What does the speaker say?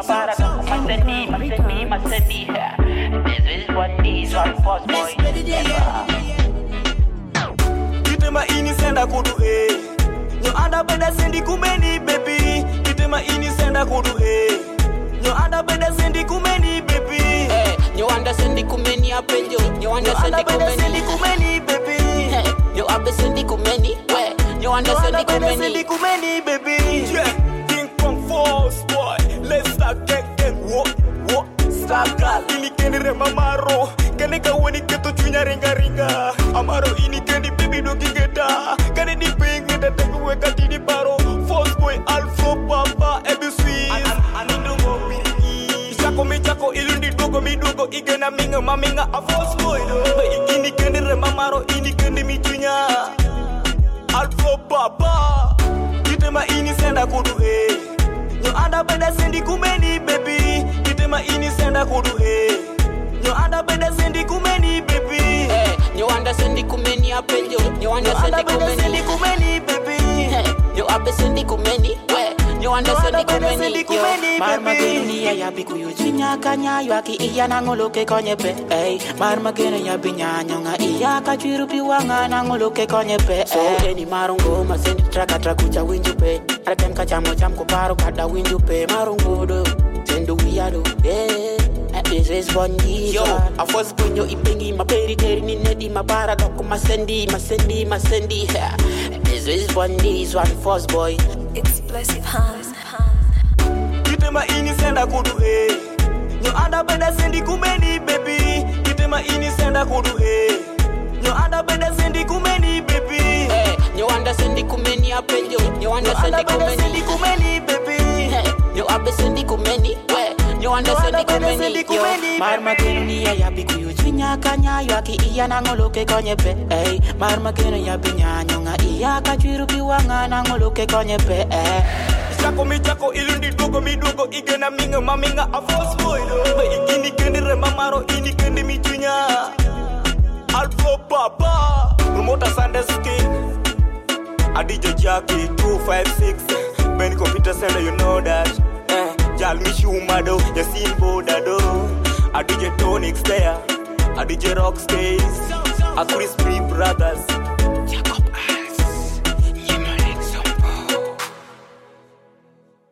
para Masendi. This is what these one boss boy. Kitema ini senda kudu Nyo anda beda sendi kumeni baby. Kitema ini senda kudu Nyo anda beda sendi kumeni baby. Nyo anda sendi kumeni apenjo. Nyo anda sendi kumeni baby. Nyo abe sendi kumeni. Nyo anda sendi kumeni baby. Yeah, King Kong Force boy. Let's start gang. What? Stakal ini kendi rema maro. Kene kaweni keto chunya ringa. Amaro ini kendi baby do gigeta. Kene di ping ngeta tengu weka tidi paro. Force boy Alpha Papa ABC. Anindongo piriki. Chako ilundi dogo midogo igena minga maminga a force boy do. Ini kendi rema maro ini kendi michunya. Alpha Papa. Kitema ini senda kudu Nyo anda beda sendi kumeni baby. Kitema ini senda kudu Nyo anda beda sendi kumeni baby. Nyo anda sendi kumeni apenjo. Nyo anda sendi kumeni baby. Nyo abe sendi kumeni. Nyo anda sendi kumeni baby. Marmageni ya biku yujinya kanya yaki iya nangoloke konyepe. Marmageni ya binyanyo nga iya kachirupi wanga nangoloke konyepe. So eni marungo masendi traka kucha winjupe. Aratem kachamo cham kuparo kada winjupe marungo do. Sendo wiyado. This is Bondi. Yo, I was when you ipengi maperi teri ni nedi mabara doko masendi. This is Bondi, is one first boy. Explosive hands. Kitema ini senda kudu Nyo anda beda sendi kumeni baby. Kitema ini senda kudu Nyo anda beda sendi kumeni baby. Nyo anda sendi kumeni apenjo. Nyo anda sendi kumeni baby. Nyo abe sendi kumeni. Nyo anda sendi kumeni. Marmageni ya biku yujinya kanya yaki iya nangoloke konyepe. Marmageni ya binyanyo nga iya kachirupi wanga nangoloke konyepe. Chako ilundi dogo midogo igena minga maminga a force boy do. Ini kendi rema maro ini kendi michunya. Alpha Papa Promota Sanders King Adija Jackie 256 Ben Computer Center, you know that. Jal Mishumado Yasin Bodado Adija Tonic Slayer Adija Rockstays A Crispy Brothers